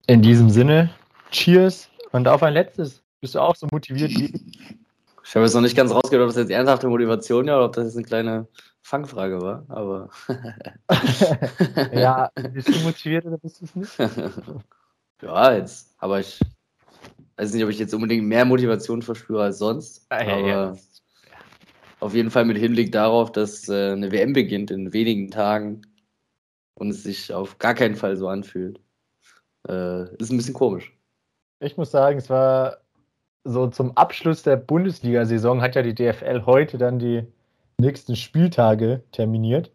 In diesem Sinne, cheers und auf ein letztes. Bist du auch so motiviert wie ich? Ich habe jetzt noch nicht ganz rausgehört, ob das jetzt ernsthafte Motivation war oder ob das jetzt eine kleine Fangfrage war, aber. Ja, bist du motiviert oder bist du es nicht? Ja, jetzt, aber ich weiß nicht, ob ich jetzt unbedingt mehr Motivation verspüre als sonst, aber auf jeden Fall mit Hinblick darauf, dass eine WM beginnt in wenigen Tagen und es sich auf gar keinen Fall so anfühlt. Ist ein bisschen komisch. Ich muss sagen, es war so zum Abschluss der Bundesliga-Saison hat ja die DFL heute dann die nächsten Spieltage terminiert.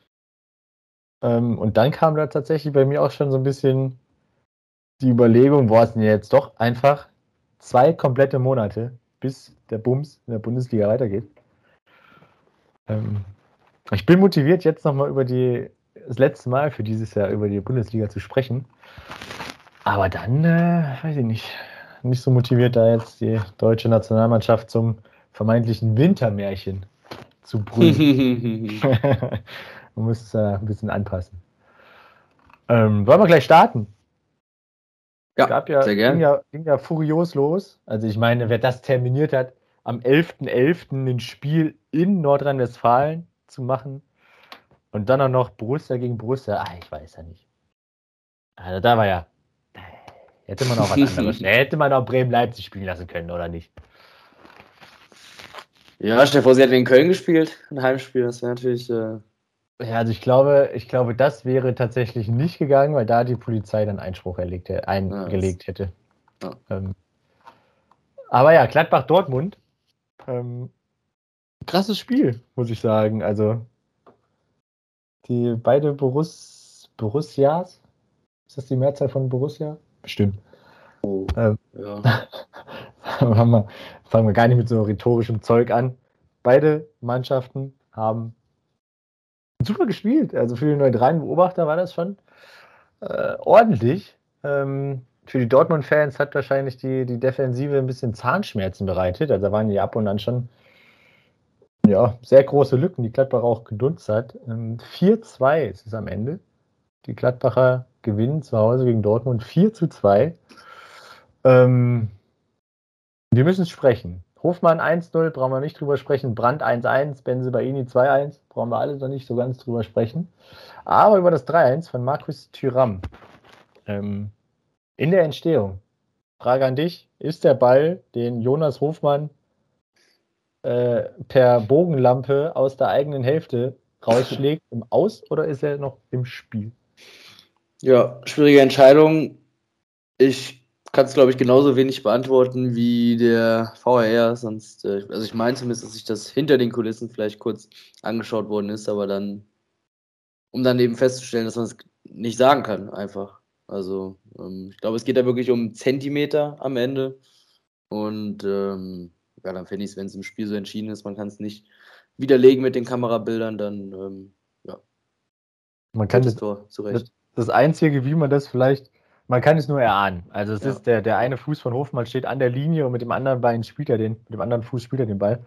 Und dann kam da tatsächlich bei mir auch schon so ein bisschen die Überlegung, boah, es sind ja jetzt doch einfach 2 komplette Monate, bis der Bums in der Bundesliga weitergeht. Ich bin motiviert, jetzt nochmal das letzte Mal für dieses Jahr über die Bundesliga zu sprechen. Aber dann, weiß ich nicht so motiviert, da jetzt die deutsche Nationalmannschaft zum vermeintlichen Wintermärchen zu brüllen. Man muss es ein bisschen anpassen. Wollen wir gleich starten? Ja, sehr gerne. Ging ja furios los. Also ich meine, wer das terminiert hat, am 11.11. ein Spiel in Nordrhein-Westfalen zu machen und dann auch noch Borussia gegen Borussia, ich weiß ja nicht. Also da war ja, hätte man auch was anderes. Hätte man auch Bremen-Leipzig spielen lassen können, oder nicht? Ja, stell dir vor, sie hätten in Köln gespielt, ein Heimspiel, das wäre natürlich. Ja, also ich glaube, das wäre tatsächlich nicht gegangen, weil da die Polizei dann Einspruch eingelegt hätte. Ja. Aber ja, Gladbach-Dortmund. Krasses Spiel, muss ich sagen. Also die beide Borussias. Ist das die Mehrzahl von Borussia? Bestimmt. Ja. Fangen wir gar nicht mit so rhetorischem Zeug an. Beide Mannschaften haben super gespielt. Also für den neutralen Beobachter war das schon ordentlich. Für die Dortmund-Fans hat wahrscheinlich die Defensive ein bisschen Zahnschmerzen bereitet. Also da waren die ab und an schon sehr große Lücken, die Gladbach auch genutzt hat. 4-2 ist es am Ende. Die Gladbacher gewinnen zu Hause gegen Dortmund 4-2. Wir müssen sprechen. Hofmann 1-0, brauchen wir nicht drüber sprechen. Brandt 1-1, Bensebaini 2-1, brauchen wir alle noch nicht so ganz drüber sprechen. Aber über das 3-1 von Markus Thuram. In der Entstehung. Frage an dich: Ist der Ball, den Jonas Hofmann per Bogenlampe aus der eigenen Hälfte rausschlägt, im Aus oder ist er noch im Spiel? Ja, schwierige Entscheidung. Ich kann es, glaube ich, genauso wenig beantworten wie der VAR. Sonst, also ich meine zumindest, dass sich das hinter den Kulissen vielleicht kurz angeschaut worden ist, aber dann, um dann eben festzustellen, dass man es nicht sagen kann, einfach. Also, ich glaube, es geht da wirklich um Zentimeter am Ende. Und ja, dann finde ich es, wenn es im Spiel so entschieden ist, man kann es nicht widerlegen mit den Kamerabildern, dann Man kann das Tor zurecht. Das Einzige, wie man das vielleicht, man kann es nur erahnen. Also es ist der eine Fuß von Hofmann steht an der Linie und mit dem anderen Bein mit dem anderen Fuß spielt er den Ball.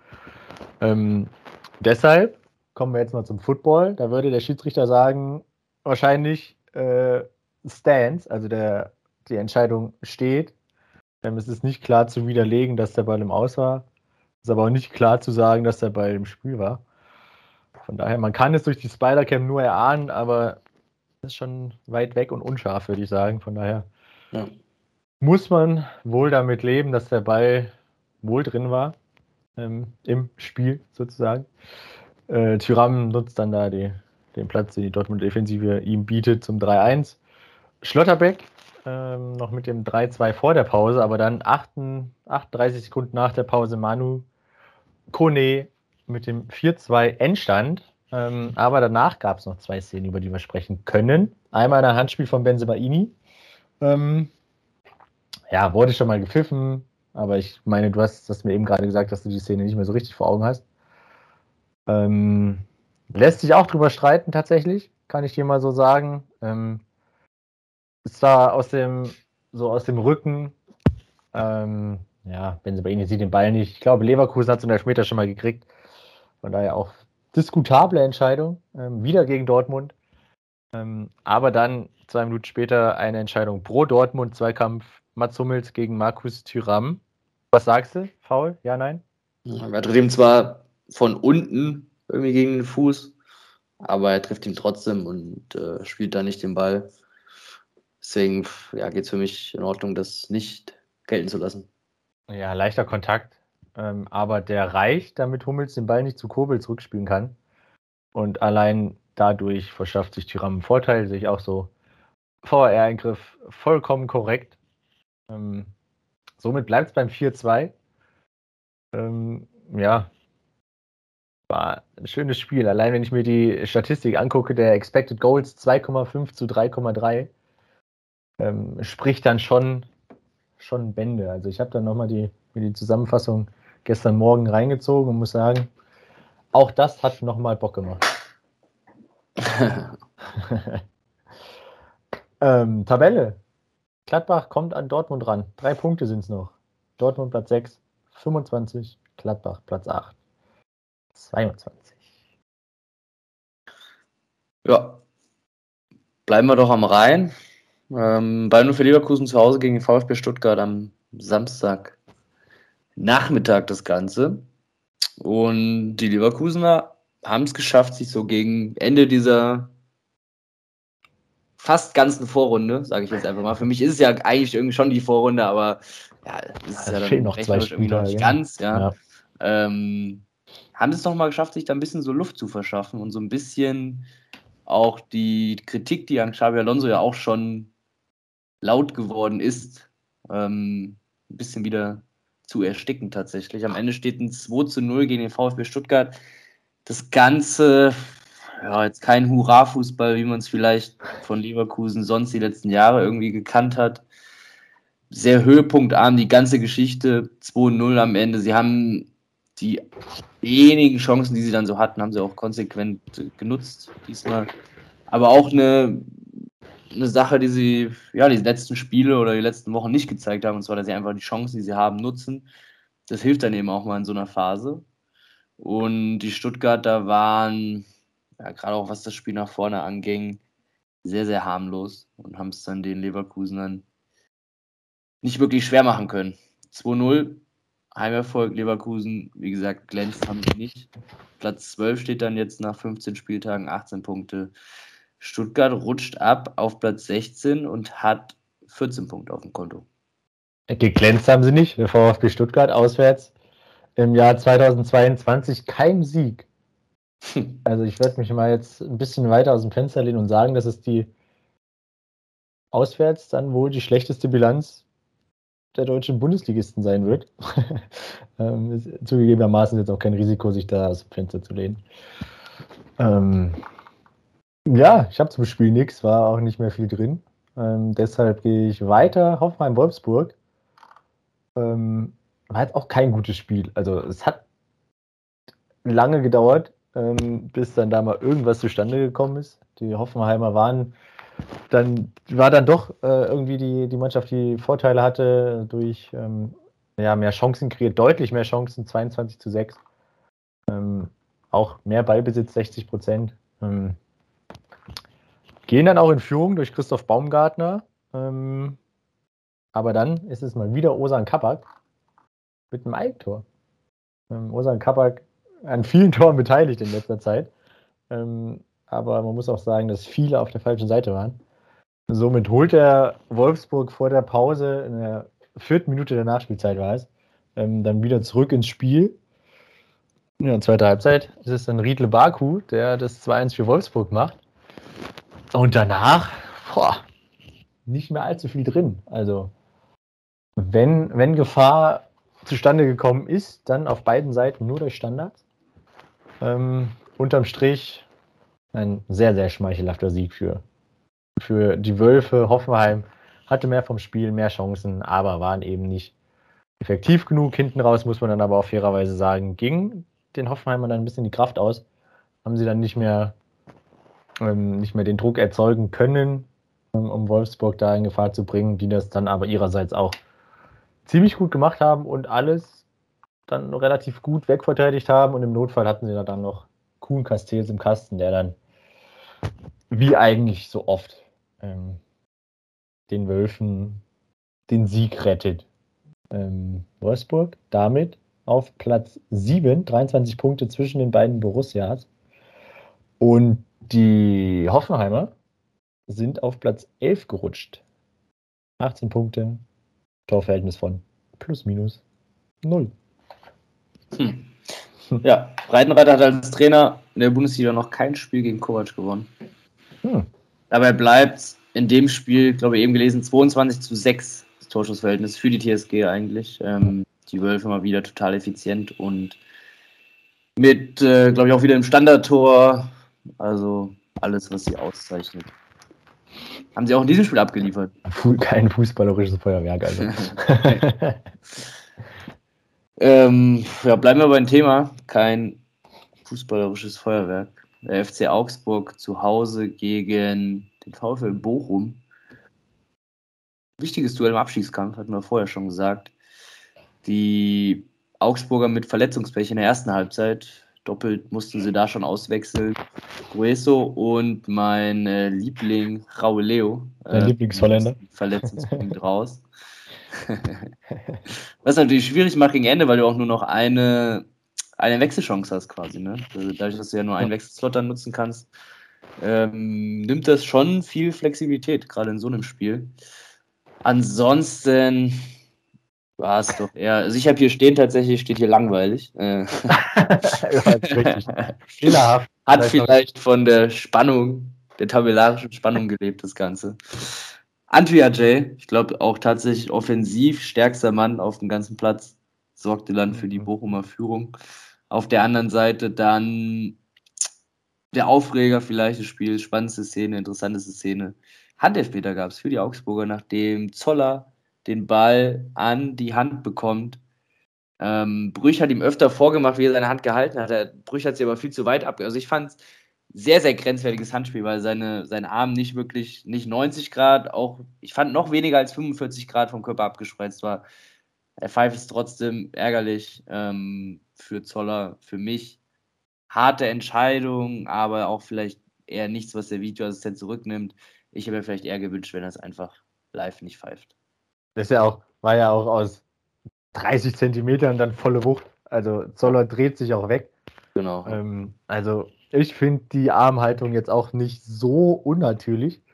Deshalb kommen wir jetzt mal zum Football. Da würde der Schiedsrichter sagen, wahrscheinlich Stance, also die Entscheidung steht. Es ist nicht klar zu widerlegen, dass der Ball im Aus war. Es ist aber auch nicht klar zu sagen, dass der Ball im Spiel war. Von daher, man kann es durch die Spider-Cam nur erahnen, aber das ist schon weit weg und unscharf, würde ich sagen. Von daher muss man wohl damit leben, dass der Ball wohl drin war im Spiel sozusagen. Thuram nutzt dann da den Platz, den die Dortmund-Defensive ihm bietet, zum 3-1. Schlotterbeck noch mit dem 3-2 vor der Pause, aber dann 38 Sekunden nach der Pause Manu Kone mit dem 4-2 Endstand. Aber danach gab es noch 2 Szenen, über die wir sprechen können. Einmal ein Handspiel von Bensebaini. Wurde schon mal gepfiffen, aber ich meine, du hast mir eben gerade gesagt, dass du die Szene nicht mehr so richtig vor Augen hast. Lässt sich auch drüber streiten, tatsächlich, kann ich dir mal so sagen. Es war aus dem Rücken. Bensebaini sieht den Ball nicht. Ich glaube, Leverkusen hat so einen Elfmeter schon mal gekriegt. Von daher auch diskutable Entscheidung. Wieder gegen Dortmund. Aber dann 2 Minuten später eine Entscheidung pro Dortmund, Zweikampf Mats Hummels gegen Markus Thuram. Was sagst du? Foul? Ja, nein? Er trifft ihm zwar von unten irgendwie gegen den Fuß, aber er trifft ihn trotzdem und spielt da nicht den Ball. Deswegen geht es für mich in Ordnung, das nicht gelten zu lassen. Ja, leichter Kontakt. Aber der reicht, damit Hummels den Ball nicht zu Kobel zurückspielen kann. Und allein dadurch verschafft sich Thuram einen Vorteil, sehe ich auch so. VAR-Eingriff vollkommen korrekt. Somit bleibt es beim 4-2. Ja, war ein schönes Spiel. Allein wenn ich mir die Statistik angucke, der Expected Goals 2,5 zu 3,3, spricht dann schon Bände. Also ich habe dann nochmal mir die Zusammenfassung gestern Morgen reingezogen und muss sagen, auch das hat nochmal Bock gemacht. Tabelle. Gladbach kommt an Dortmund ran. 3 Punkte sind es noch. Dortmund Platz 6, 25. Gladbach Platz 8, 22. Ja, bleiben wir doch am Rhein. Bayern für Leverkusen zu Hause gegen den VfB Stuttgart am Samstag Nachmittag das Ganze. Und die Leverkusener haben es geschafft, sich so gegen Ende dieser fast ganzen Vorrunde, sage ich jetzt einfach mal. Für mich ist es ja eigentlich irgendwie schon die Vorrunde, aber ja, das ist ja dann noch 2 irgendwie noch nicht ganz, ja. Haben es nochmal geschafft, sich da ein bisschen so Luft zu verschaffen und so ein bisschen auch die Kritik, die an Xabi Alonso ja auch schon laut geworden ist, ein bisschen wieder zu ersticken tatsächlich. Am Ende steht ein 2-0 gegen den VfB Stuttgart. Das Ganze, ja, jetzt kein Hurra-Fußball, wie man es vielleicht von Leverkusen sonst die letzten Jahre irgendwie gekannt hat. Sehr höhepunktarm, die ganze Geschichte, 2-0 am Ende. Sie haben die wenigen Chancen, die sie dann so hatten, haben sie auch konsequent genutzt diesmal. Aber auch eine Sache, die sie die letzten Spiele oder die letzten Wochen nicht gezeigt haben, und zwar, dass sie einfach die Chancen, die sie haben, nutzen. Das hilft dann eben auch mal in so einer Phase. Und die Stuttgarter waren, gerade auch was das Spiel nach vorne anging, sehr, sehr harmlos und haben es dann den Leverkusenern nicht wirklich schwer machen können. 2-0, Heimerfolg, Leverkusen, wie gesagt, glänzt haben sie nicht. Platz 12 steht dann jetzt nach 15 Spieltagen, 18 Punkte. Stuttgart rutscht ab auf Platz 16 und hat 14 Punkte auf dem Konto. Geglänzt haben sie nicht. Der VfB Stuttgart auswärts im Jahr 2022 kein Sieg. Also ich werde mich mal jetzt ein bisschen weiter aus dem Fenster lehnen und sagen, dass es die auswärts dann wohl die schlechteste Bilanz der deutschen Bundesligisten sein wird. Ist zugegebenermaßen jetzt auch kein Risiko, sich da aus dem Fenster zu lehnen. Ja, ich habe zum Spiel nichts, war auch nicht mehr viel drin. Deshalb gehe ich weiter. Hoffenheim-Wolfsburg. War jetzt auch kein gutes Spiel. Also es hat lange gedauert, bis dann da mal irgendwas zustande gekommen ist. Die Hoffenheimer war dann doch irgendwie die Mannschaft, die Vorteile hatte, durch mehr Chancen kreiert, deutlich mehr Chancen, 22-6. Auch mehr Ballbesitz, 60%. Gehen dann auch in Führung durch Christoph Baumgartner. Aber dann ist es mal wieder Ozan Kabak mit einem Eigentor. Ozan Kabak an vielen Toren beteiligt in letzter Zeit. Aber man muss auch sagen, dass viele auf der falschen Seite waren. Somit holt er Wolfsburg vor der Pause, in der 4. Minute der Nachspielzeit war es, dann wieder zurück ins Spiel. Ja, zweite Halbzeit ist es dann Riedle Baku, der das 2-1 für Wolfsburg macht. Und danach, nicht mehr allzu viel drin. Also, wenn Gefahr zustande gekommen ist, dann auf beiden Seiten nur durch Standards. Unterm Strich ein sehr, sehr schmeichelhafter Sieg für die Wölfe. Hoffenheim hatte mehr vom Spiel, mehr Chancen, aber waren eben nicht effektiv genug. Hinten raus muss man dann aber auch fairerweise sagen, ging den Hoffenheimern dann ein bisschen die Kraft aus. Haben sie dann nicht mehr den Druck erzeugen können, um Wolfsburg da in Gefahr zu bringen, die das dann aber ihrerseits auch ziemlich gut gemacht haben und alles dann relativ gut wegverteidigt haben. Und im Notfall hatten sie dann noch Kuhn Castells im Kasten, der dann wie eigentlich so oft, den Wölfen den Sieg rettet. Wolfsburg damit auf Platz 7, 23 Punkte zwischen den beiden Borussias. Und die Hoffenheimer sind auf Platz 11 gerutscht. 18 Punkte, Torverhältnis von plus minus 0. Ja, Breitenreiter hat als Trainer in der Bundesliga noch kein Spiel gegen Kovac gewonnen. Dabei bleibt in dem Spiel, glaube ich, eben gelesen, 22:6 das Torschussverhältnis für die TSG eigentlich. Die Wölfe mal wieder total effizient und mit, glaube ich, auch wieder im Standardtor. Also alles, was sie auszeichnet. Haben sie auch in diesem Spiel abgeliefert. Kein fußballerisches Feuerwerk, also. Ja, bleiben wir beim Thema. Kein fußballerisches Feuerwerk. Der FC Augsburg zu Hause gegen den VfL Bochum. Wichtiges Duell im Abstiegskampf, hatten wir vorher schon gesagt. Die Augsburger mit Verletzungspech in der ersten Halbzeit. Doppelt mussten sie da schon auswechseln. Grueso und mein Liebling Raul Leo. Dein Lieblingsholländer. Verletzungsbedingt raus. Was natürlich schwierig macht gegen Ende, weil du auch nur noch eine Wechselchance hast quasi. Ne? Also dadurch, dass du ja nur einen Wechselslot dann nutzen kannst, nimmt das schon viel Flexibilität, gerade in so einem Spiel. Ansonsten war es doch eher, also ich habe hier stehen, tatsächlich steht hier langweilig. Ja, richtig. Fehlerhaft. Hat vielleicht von der Spannung, der tabellarischen Spannung gelebt, das Ganze. Antwi Ajay, ich glaube auch tatsächlich offensiv stärkster Mann auf dem ganzen Platz, sorgte dann für die Bochumer Führung. Auf der anderen Seite dann der Aufreger vielleicht des Spiels, spannendste Szene, interessanteste Szene. Handelfmeter gab es für die Augsburger, nachdem Zoller den Ball an die Hand bekommt. Brüch hat ihm öfter vorgemacht, wie er seine Hand gehalten hat. Brüch hat sie aber viel zu weit ab. Also ich fand es sehr, sehr grenzwertiges Handspiel, weil sein Arm nicht 90 Grad, auch ich fand noch weniger als 45 Grad vom Körper abgespreizt war. Er pfeift es trotzdem ärgerlich für Zoller, für mich. Harte Entscheidung, aber auch vielleicht eher nichts, was der Videoassistent zurücknimmt. Ich hätte mir vielleicht eher gewünscht, wenn er es einfach live nicht pfeift. Das war ja auch aus 30 Zentimetern dann volle Wucht. Also Zoller dreht sich auch weg. Genau. Also ich finde die Armhaltung jetzt auch nicht so unnatürlich.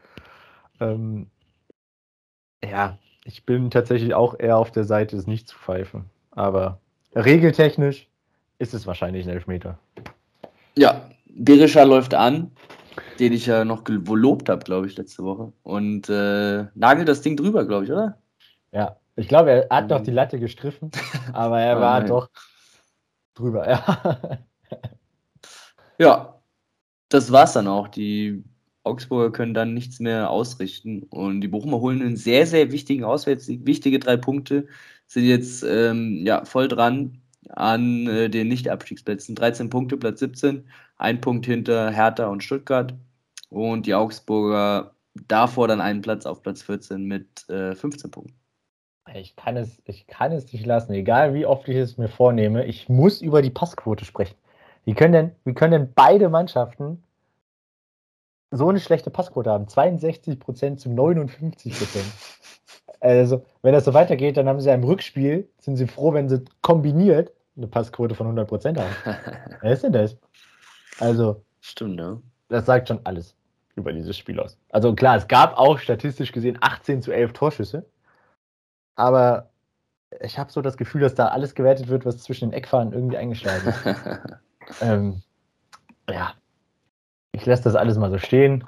Ja, ich bin tatsächlich auch eher auf der Seite, es nicht zu pfeifen. Aber regeltechnisch ist es wahrscheinlich ein Elfmeter. Ja, Berisha läuft an, den ich ja noch gelobt habe, glaube ich, letzte Woche. Und nagelt das Ding drüber, glaube ich, oder? Ja, ich glaube, er hat noch die Latte gestriffen, aber er war doch drüber. Ja. Ja, das war's dann auch. Die Augsburger können dann nichts mehr ausrichten. Und die Bochumer holen einen sehr, sehr wichtigen Auswärtssieg. Wichtige 3 Punkte, sind jetzt voll dran an den Nicht-Abstiegsplätzen. 13 Punkte, Platz 17, 1 Punkt hinter Hertha und Stuttgart. Und die Augsburger davor dann einen Platz auf Platz 14 mit 15 Punkten. Ich kann es nicht lassen, egal wie oft ich es mir vornehme. Ich muss über die Passquote sprechen. Wie können denn beide Mannschaften so eine schlechte Passquote haben? 62% zu 59%. Also, wenn das so weitergeht, dann haben sie ja im Rückspiel, sind sie froh, wenn sie kombiniert eine Passquote von 100% haben. Wer ist denn das? Also, stimmt, ja. Das sagt schon alles über dieses Spiel aus. Also klar, es gab auch statistisch gesehen 18:11 Torschüsse. Aber ich habe so das Gefühl, dass da alles gewertet wird, was zwischen den Eckfahnen irgendwie eingeschlagen ist. Ja, ich lasse das alles mal so stehen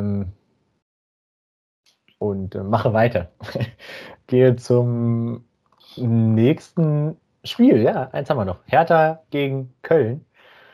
und mache weiter. Gehe zum nächsten Spiel. Ja, eins haben wir noch. Hertha gegen Köln.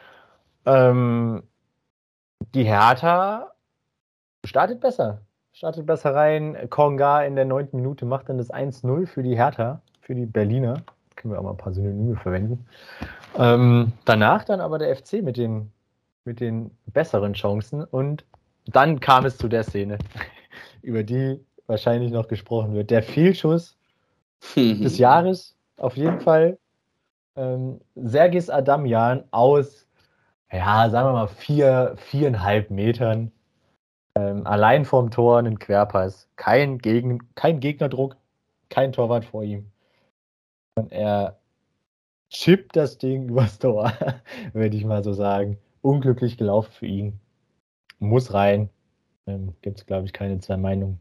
Die Hertha startet besser rein. Konga in der 9. Minute macht dann das 1:0 für die Hertha, für die Berliner. Können wir auch mal ein paar Synonyme verwenden. Danach dann aber der FC mit den besseren Chancen. Und dann kam es zu der Szene, über die wahrscheinlich noch gesprochen wird. Der Fehlschuss des Jahres, auf jeden Fall. Sergis Adamjan aus, ja, sagen wir mal 4,5 Metern. Allein vorm Tor einen Querpass. Kein Gegnerdruck, kein Torwart vor ihm. Und er chippt das Ding übers Tor, würde ich mal so sagen. Unglücklich gelaufen für ihn. Muss rein. Gibt es, glaube ich, keine zwei Meinungen.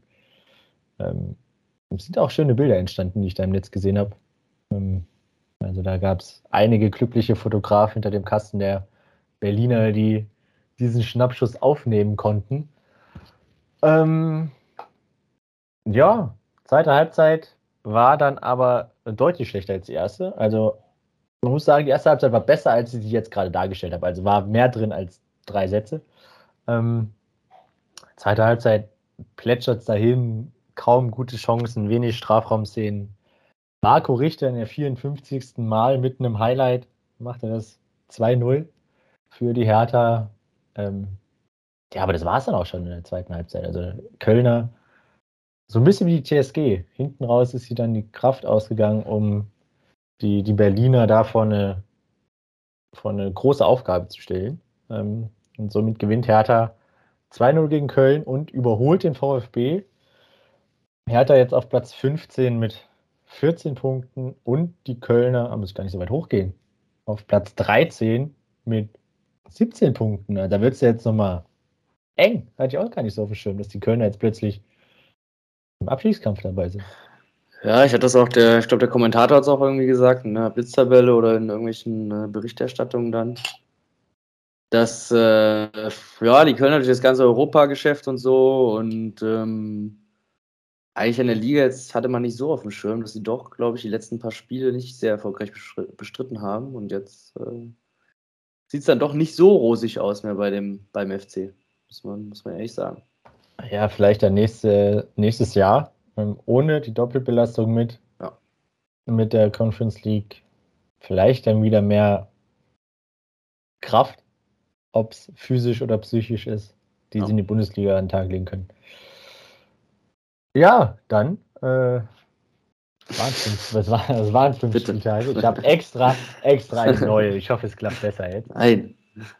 Es sind auch schöne Bilder entstanden, die ich da im Netz gesehen habe. Also da gab es einige glückliche Fotografen hinter dem Kasten der Berliner, die diesen Schnappschuss aufnehmen konnten. Ja, zweite Halbzeit war dann aber deutlich schlechter als die erste. Also man muss sagen, die erste Halbzeit war besser, als ich sie jetzt gerade dargestellt habe. Also war mehr drin als 3 Sätze. Zweite Halbzeit plätschert es dahin, kaum gute Chancen, wenig Strafraumszenen. Marco Richter in der 54. Mal mit einem Highlight macht er das 2-0 für die Hertha. Ja, aber das war es dann auch schon in der zweiten Halbzeit. Also Kölner, so ein bisschen wie die TSG. Hinten raus ist sie dann die Kraft ausgegangen, um die Berliner da vor eine große Aufgabe zu stellen. Und somit gewinnt Hertha 2-0 gegen Köln und überholt den VfB. Hertha jetzt auf Platz 15 mit 14 Punkten und die Kölner, muss gar nicht so weit hochgehen, auf Platz 13 mit 17 Punkten. Da wird es jetzt nochmal eng. Hatte ich auch gar nicht so auf dem Schirm, dass die Kölner jetzt plötzlich im Abstiegskampf dabei sind. Ja, ich glaube, der Kommentator hat es auch irgendwie gesagt, in der Blitztabelle oder in irgendwelchen Berichterstattungen dann, dass die Kölner durch das ganze Europageschäft und so und eigentlich in der Liga jetzt hatte man nicht so auf dem Schirm, dass sie doch, glaube ich, die letzten paar Spiele nicht sehr erfolgreich bestritten haben und jetzt sieht es dann doch nicht so rosig aus mehr beim FC, muss man ehrlich sagen. Ja, vielleicht dann nächstes Jahr ohne die Doppelbelastung mit der Conference League. Vielleicht dann wieder mehr Kraft, ob es physisch oder psychisch ist, die sie in die Bundesliga an den Tag legen können. Ja, dann das waren 5 Spieltage. Ich habe extra eine neue. Ich hoffe, es klappt besser jetzt. Nein.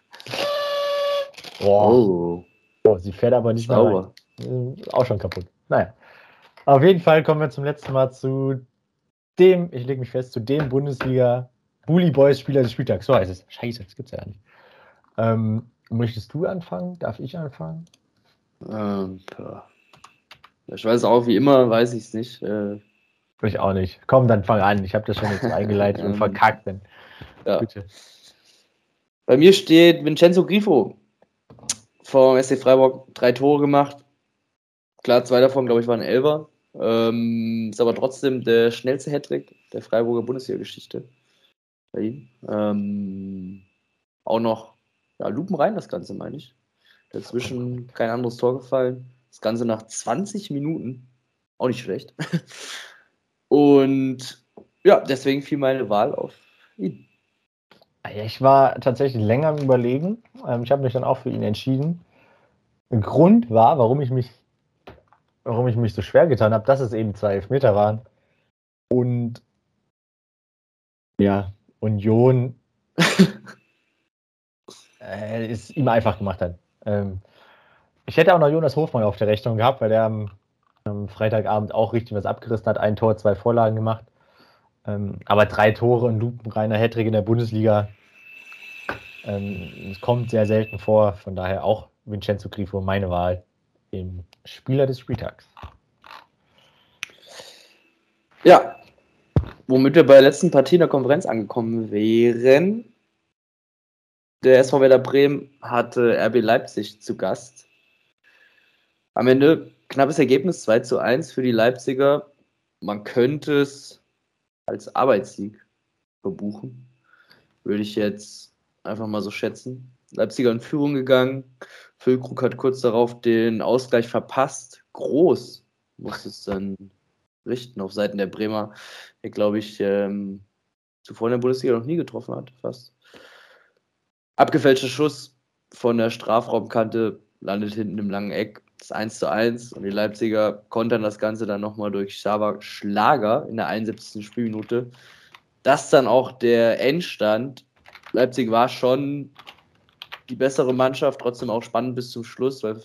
Boah. Oh, sie fährt aber nicht mehr rein. Auch schon kaputt. Naja. Auf jeden Fall kommen wir zum letzten Mal zu dem Bundesliga Bully Boys Spieler des Spieltags. So heißt es. Scheiße, das gibt's ja nicht. Möchtest du anfangen? Darf ich anfangen? Ich weiß auch, wie immer, weiß ich es nicht. Ich auch nicht. Komm, dann fang an. Ich habe das schon jetzt eingeleitet und verkackt. Dann. Ja. Bitte. Bei mir steht Vincenzo Grifo vom SC Freiburg 3 Tore gemacht. Klar, 2 davon, glaube ich, waren Elfer. Ist aber trotzdem der schnellste Hattrick der Freiburger Bundesliga-Geschichte bei ihm. Auch noch lupenrein, das Ganze, meine ich. Dazwischen kein anderes Tor gefallen. Das Ganze nach 20 Minuten. Auch nicht schlecht. Und ja, deswegen fiel meine Wahl auf ihn. Ich war tatsächlich länger am Überlegen. Ich habe mich dann auch für ihn entschieden. Ein Grund war, warum ich mich so schwer getan habe, dass es eben 2 Elfmeter waren. Und ja, Union es ihm einfach gemacht hat. Ich hätte auch noch Jonas Hofmann auf der Rechnung gehabt, weil der am Freitagabend auch richtig was abgerissen hat. 1 Tor, 2 Vorlagen gemacht. Aber 3 Tore und lupenreiner Hattrick in der Bundesliga. Es kommt sehr selten vor. Von daher auch Vincenzo Grifo meine Wahl im Spieler des Spieltags. Ja, womit wir bei der letzten Partie in der Konferenz angekommen wären. Der SV Werder Bremen hatte RB Leipzig zu Gast. Am Ende knappes Ergebnis, 2:1 für die Leipziger. Man könnte es als Arbeitssieg verbuchen. Würde ich jetzt einfach mal so schätzen. Leipziger in Führung gegangen. Füllkrug hat kurz darauf den Ausgleich verpasst. Groß musste es dann richten auf Seiten der Bremer, der, glaube ich, zuvor in der Bundesliga noch nie getroffen hat, fast. Abgefälschter Schuss von der Strafraumkante, landet hinten im langen Eck. Das 1:1 und die Leipziger kontern das Ganze dann nochmal durch Xaver Schlager in der 71. Spielminute. Das dann auch der Endstand. Leipzig war schon die bessere Mannschaft, trotzdem auch spannend bis zum Schluss, weil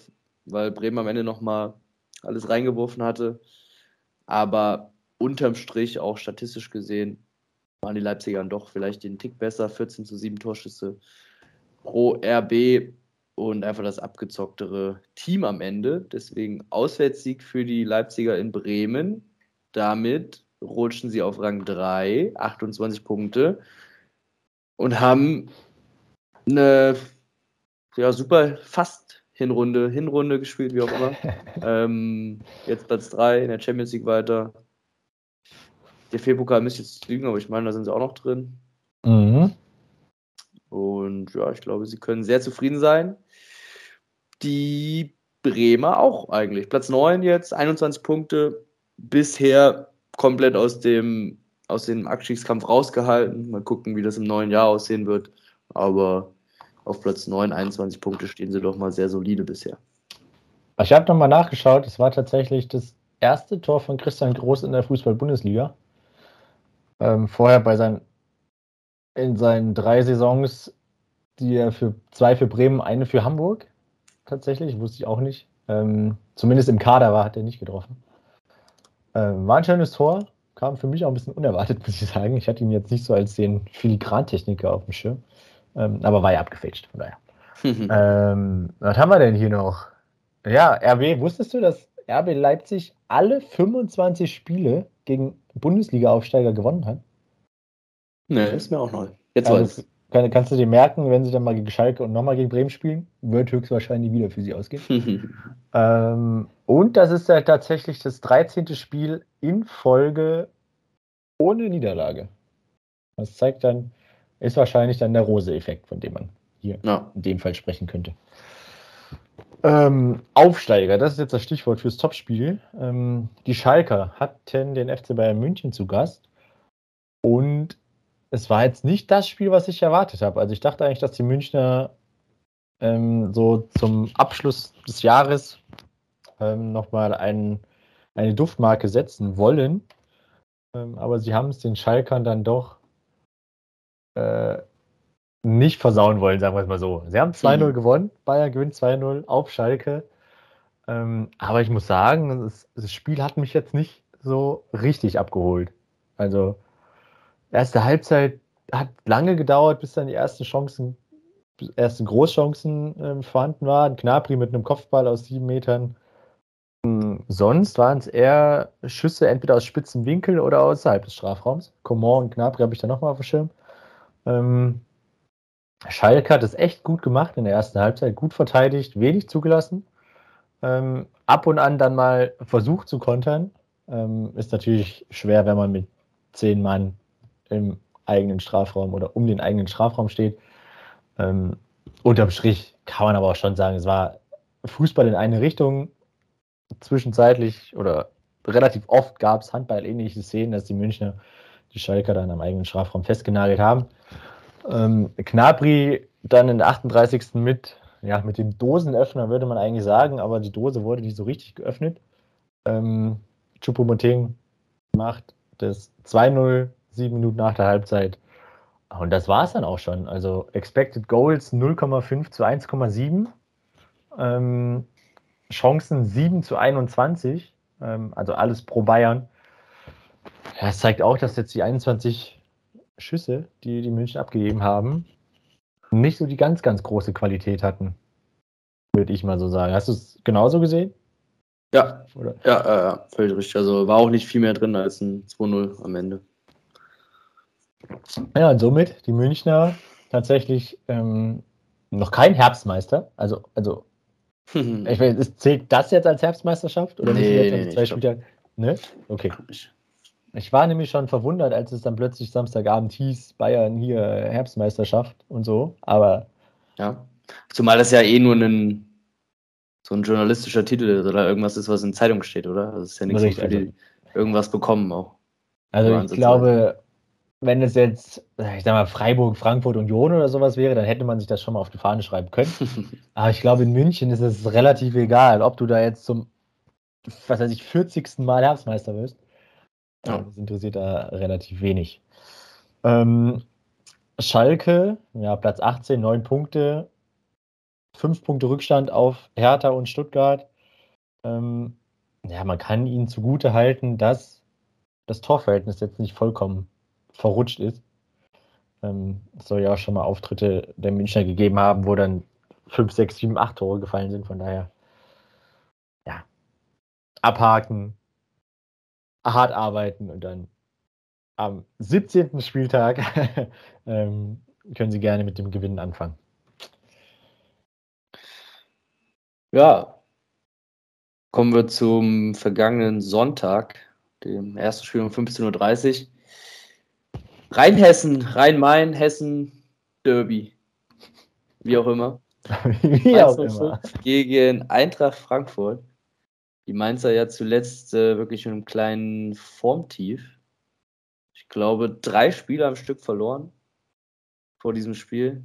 weil Bremen am Ende nochmal alles reingeworfen hatte. Aber unterm Strich, auch statistisch gesehen, waren die Leipziger dann doch vielleicht den Tick besser. 14:7 Torschüsse pro RB und einfach das abgezocktere Team am Ende. Deswegen Auswärtssieg für die Leipziger in Bremen. Damit rutschen sie auf Rang 3, 28 Punkte und haben eine super fast Hinrunde gespielt, wie auch immer. Jetzt Platz 3 in der Champions League weiter. Der DFB-Pokal müsste jetzt liegen, aber ich meine, da sind sie auch noch drin. Mhm. Und ja, ich glaube, sie können sehr zufrieden sein. Die Bremer auch eigentlich. Platz 9 jetzt, 21 Punkte. Bisher komplett aus dem Abstiegskampf rausgehalten. Mal gucken, wie das im neuen Jahr aussehen wird. Aber auf Platz 9, 21 Punkte stehen sie doch mal sehr solide bisher. Ich habe nochmal nachgeschaut, es war tatsächlich das erste Tor von Christian Groß in der Fußball-Bundesliga. Vorher in seinen 3 Saisons, die er zwei für Bremen, eine für Hamburg, tatsächlich, wusste ich auch nicht. Zumindest im Kader hat er nicht getroffen. War ein schönes Tor, kam für mich auch ein bisschen unerwartet, muss ich sagen. Ich hatte ihn jetzt nicht so als den Filigrantechniker auf dem Schirm, aber war ja abgefälscht, von daher. Was haben wir denn hier noch? Ja, RB, wusstest du, dass RB Leipzig alle 25 Spiele gegen Bundesliga-Aufsteiger gewonnen hat? Ne, ist mir auch neu. Jetzt Also kannst du dir merken, wenn sie dann mal gegen Schalke und nochmal gegen Bremen spielen, wird höchstwahrscheinlich wieder für sie ausgehen. Und das ist ja tatsächlich das 13. Spiel in Folge ohne Niederlage. Das zeigt dann, ist wahrscheinlich dann der Rose-Effekt, von dem man hier in dem Fall sprechen könnte. Aufsteiger, das ist jetzt das Stichwort fürs Topspiel. Die Schalker hatten den FC Bayern München zu Gast und es war jetzt nicht das Spiel, was ich erwartet habe. Also ich dachte eigentlich, dass die Münchner so zum Abschluss des Jahres nochmal eine Duftmarke setzen wollen. Aber sie haben es den Schalkern dann doch nicht versauen wollen, sagen wir es mal so. Sie haben 2-0 gewonnen, Bayern gewinnt 2-0 auf Schalke. Aber ich muss sagen, das Spiel hat mich jetzt nicht so richtig abgeholt. Also, erste Halbzeit hat lange gedauert, bis dann die ersten Großchancen vorhanden waren. Gnabry mit einem Kopfball aus 7 Metern. Sonst waren es eher Schüsse entweder aus spitzen Winkel oder außerhalb des Strafraums. Coman und Gnabry habe ich da nochmal auf dem Schirm. Schalke hat es echt gut gemacht in der ersten Halbzeit, gut verteidigt, wenig zugelassen. Ab und an dann mal versucht zu kontern. Ist natürlich schwer, wenn man mit 10 Mann im eigenen Strafraum oder um den eigenen Strafraum steht. Unterm Strich kann man aber auch schon sagen, es war Fußball in eine Richtung. Zwischenzeitlich oder relativ oft gab es handballähnliche Szenen, dass die Münchner die Schalker dann am eigenen Strafraum festgenagelt haben. Gnabry dann in der 38. mit dem Dosenöffner, würde man eigentlich sagen, aber die Dose wurde nicht so richtig geöffnet. Choupo-Moting macht das 2-0, 7 Minuten nach der Halbzeit. Und das war es dann auch schon. Also Expected Goals 0,5 zu 1,7. Chancen 7 zu 21. Also alles pro Bayern. Ja, das zeigt auch, dass jetzt die 21 Schüsse, die München abgegeben haben, nicht so die ganz, ganz große Qualität hatten. Würde ich mal so sagen. Hast du es genauso gesehen? Ja. Oder? Ja, völlig richtig. Also war auch nicht viel mehr drin als ein 2-0 am Ende. Ja, und somit die Münchner tatsächlich noch kein Herbstmeister. Also ich weiß, zählt das jetzt als Herbstmeisterschaft? Oder müssen wir jetzt als 2 Spieltage? Ne? Okay. Ich war nämlich schon verwundert, als es dann plötzlich Samstagabend hieß, Bayern hier Herbstmeisterschaft und so. Aber ja. Zumal das ja nur so ein journalistischer Titel oder irgendwas ist, was in Zeitung steht, oder? Das ist ja nichts, wofür die irgendwas bekommen auch. Also ich glaube, wenn es jetzt, ich sag mal, Freiburg, Frankfurt, Union oder sowas wäre, dann hätte man sich das schon mal auf die Fahne schreiben können. Aber ich glaube, in München ist es relativ egal, ob du da jetzt zum, 40. Mal Herbstmeister wirst. Das interessiert da relativ wenig. Schalke, ja, Platz 18, 9 Punkte. 5 Punkte Rückstand auf Hertha und Stuttgart. Man kann ihnen zugute halten, dass das Torverhältnis jetzt nicht vollkommen verrutscht ist. Es soll ja auch schon mal Auftritte der Münchner gegeben haben, wo dann 5, 6, 7, 8 Tore gefallen sind. Von daher, ja, abhaken, hart arbeiten und dann am 17. Spieltag können Sie gerne mit dem Gewinn anfangen. Ja, kommen wir zum vergangenen Sonntag, dem ersten Spiel um 15:30 Uhr. Rheinhessen, Rhein-Main, Hessen, Derby. Wie auch immer. Wie auch immer. Gegen Eintracht Frankfurt. Die Mainzer ja zuletzt wirklich in einem kleinen Formtief. Ich glaube, 3 Spiele am Stück verloren vor diesem Spiel.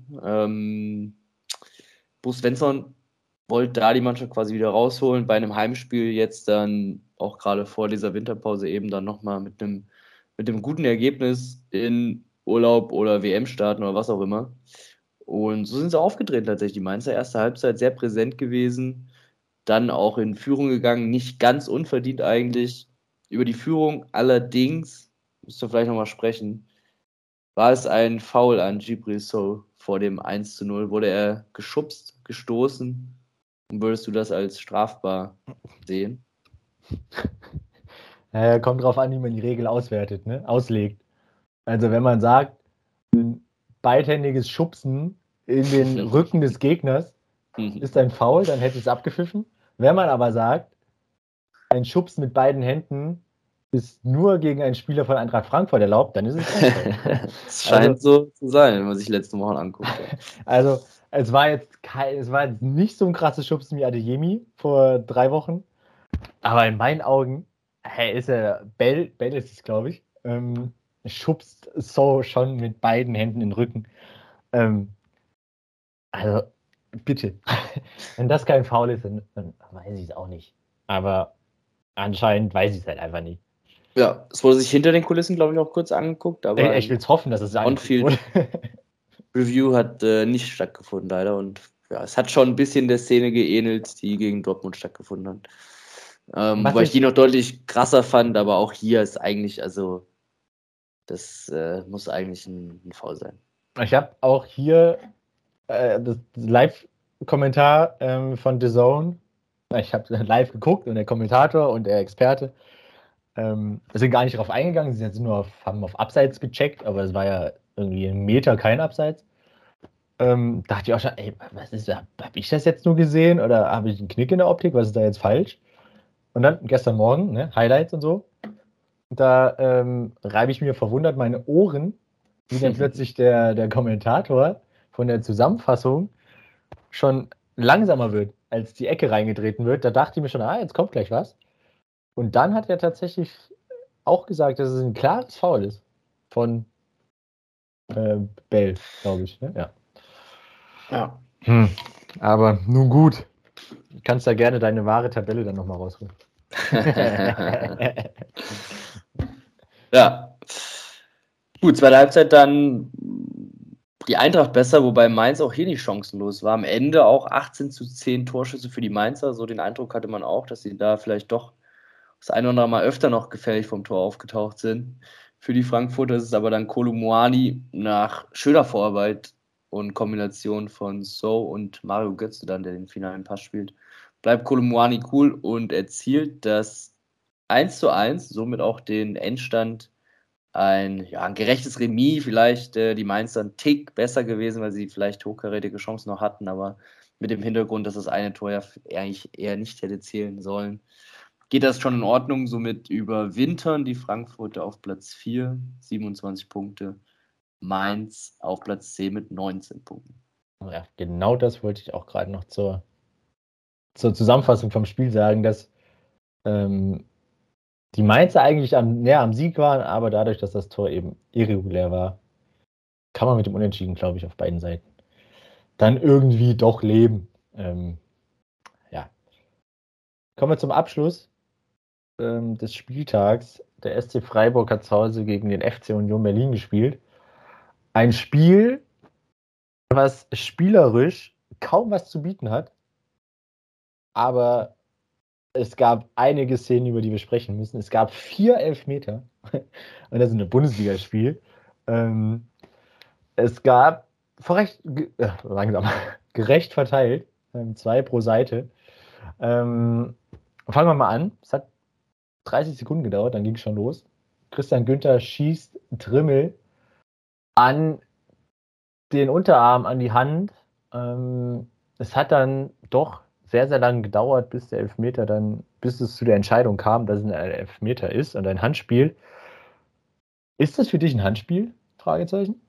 Bo Svensson wollte da die Mannschaft quasi wieder rausholen. Bei einem Heimspiel jetzt dann auch gerade vor dieser Winterpause eben dann nochmal mit einem guten Ergebnis in Urlaub oder WM starten oder was auch immer. Und so sind sie aufgetreten tatsächlich. Die Mainzer erste Halbzeit sehr präsent gewesen. Dann auch in Führung gegangen. Nicht ganz unverdient eigentlich. Über die Führung allerdings, müsst ihr vielleicht nochmal sprechen, war es ein Foul an Djibril Sow vor dem 1:0. Wurde er geschubst, gestoßen? Und würdest du das als strafbar sehen? Kommt drauf an, wie man die Regel auslegt. Also wenn man sagt, ein beidhändiges Schubsen in den Rücken des Gegners ist ein Foul, dann hätte ich es abgepfiffen. Wenn man aber sagt, ein Schubsen mit beiden Händen ist nur gegen einen Spieler von Eintracht Frankfurt erlaubt, dann ist es kein Foul. Es scheint so zu sein, wenn man sich letzte Woche anguckt. Also es war jetzt nicht so ein krasses Schubsen wie Adeyemi vor 3 Wochen, aber in meinen Augen ist er, Bell ist es, glaube ich, schubst so schon mit beiden Händen in den Rücken. Also bitte, wenn das kein Foul ist, dann weiß ich es auch nicht. Aber anscheinend weiß ich es halt einfach nicht. Ja, es wurde sich hinter den Kulissen, glaube ich, auch kurz angeguckt. Aber ich will es hoffen, dass es On-Field Review hat nicht stattgefunden, leider. Und ja, es hat schon ein bisschen der Szene geähnelt, die gegen Dortmund stattgefunden hat. Wobei ich die noch deutlich krasser fand, aber auch hier ist eigentlich, also das muss eigentlich ein Foul sein. Ich habe auch hier das Live-Kommentar von DAZN. Ich habe live geguckt und der Kommentator und der Experte sind gar nicht darauf eingegangen. Sie haben auf Abseits gecheckt, aber es war ja irgendwie 1 Meter kein Abseits. Dachte ich auch schon, ey, was ist da? Habe ich das jetzt nur gesehen oder habe ich einen Knick in der Optik? Was ist da jetzt falsch? Und dann gestern Morgen, ne, Highlights und so. Da reibe ich mir verwundert meine Ohren, wie dann plötzlich der Kommentator von der Zusammenfassung schon langsamer wird, als die Ecke reingetreten wird. Da dachte ich mir schon, jetzt kommt gleich was. Und dann hat er tatsächlich auch gesagt, dass es ein klares Foul ist von Bell, glaube ich. Ne? Ja. Aber nun gut. Du kannst da gerne deine wahre Tabelle dann nochmal rausholen. Ja. Gut, zweite Halbzeit dann die Eintracht besser, wobei Mainz auch hier nicht chancenlos war. Am Ende auch 18:10 Torschüsse für die Mainzer. So den Eindruck hatte man auch, dass sie da vielleicht doch das eine oder andere Mal öfter noch gefährlich vom Tor aufgetaucht sind. Für die Frankfurter ist es aber dann Kolo Muani nach schöner Vorarbeit und Kombination von Sow und Mario Götze dann, der den finalen Pass spielt. Bleibt Kolo Muani cool und erzielt das 1:1, somit auch den Endstand. Ein gerechtes Remis, vielleicht die Mainzer einen Tick besser gewesen, weil sie vielleicht hochkarätige Chancen noch hatten, aber mit dem Hintergrund, dass das eine Tor ja eigentlich eher nicht hätte zählen sollen, geht das schon in Ordnung. Somit überwintern die Frankfurter auf Platz 4, 27 Punkte. Mainz auf Platz 10 mit 19 Punkten. Ja, genau das wollte ich auch gerade noch zur Zusammenfassung vom Spiel sagen, dass die Mainzer eigentlich näher am Sieg waren, aber dadurch, dass das Tor eben irregulär war, kann man mit dem Unentschieden, glaube ich, auf beiden Seiten dann irgendwie doch leben. Ja. Kommen wir zum Abschluss des Spieltags. Der SC Freiburg hat zu Hause gegen den FC Union Berlin gespielt. Ein Spiel, was spielerisch kaum was zu bieten hat. Aber es gab einige Szenen, über die wir sprechen müssen. Es gab 4 Elfmeter. Und das ist ein Bundesligaspiel. Es gab langsam, gerecht verteilt. 2 pro Seite. Fangen wir mal an. Es hat 30 Sekunden gedauert, dann ging es schon los. Christian Günther schießt Trimmel an den Unterarm, an die Hand. Es hat dann doch sehr, sehr lange gedauert, bis es zu der Entscheidung kam, dass es ein Elfmeter ist und ein Handspiel. Ist das für dich ein Handspiel? Fragezeichen.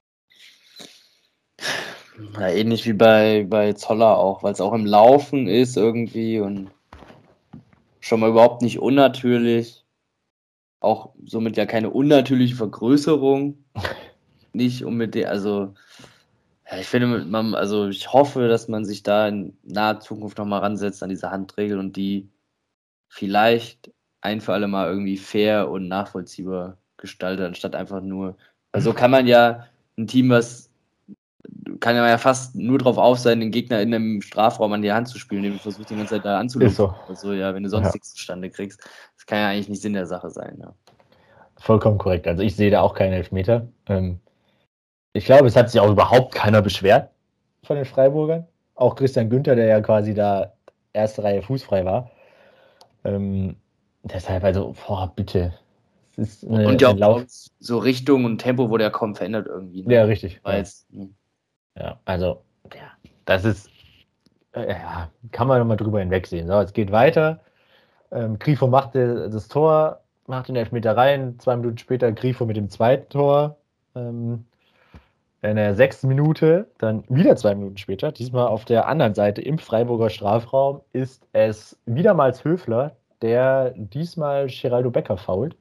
Ja, ähnlich wie bei Zoller auch, weil es auch im Laufen ist irgendwie und schon mal überhaupt nicht unnatürlich. Auch somit ja keine unnatürliche Vergrößerung. Nicht unbedingt, also ja, ich finde, ich hoffe, dass man sich da in naher Zukunft nochmal ransetzt an diese Handregel und die vielleicht ein für alle Mal irgendwie fair und nachvollziehbar gestaltet, anstatt einfach nur, also kann man ja ein Team, kann ja fast nur drauf auf sein, den Gegner in einem Strafraum an die Hand zu spielen, den du versuchst, die ganze Zeit da anzulupfen. Ist so. Also, ja, wenn du sonst nichts zustande kriegst. Das kann ja eigentlich nicht Sinn der Sache sein. Ja. Vollkommen korrekt. Also ich sehe da auch keinen Elfmeter. Ich glaube, es hat sich auch überhaupt keiner beschwert von den Freiburgern. Auch Christian Günther, der ja quasi da erste Reihe fußfrei war. Deshalb, also, bitte. Es ist Und ja auch so Richtung und Tempo wurde ja kaum verändert irgendwie. Ne? Ja, richtig. Ja, also, ja, das ist, kann man nochmal drüber hinwegsehen. So, es geht weiter. Grifo macht das Tor, macht den Elfmeter rein. 2 Minuten später Grifo mit dem zweiten Tor. In der 6. Minute, dann wieder 2 Minuten später, diesmal auf der anderen Seite im Freiburger Strafraum, ist es wiedermals Höfler, der diesmal Geraldo Becker foult.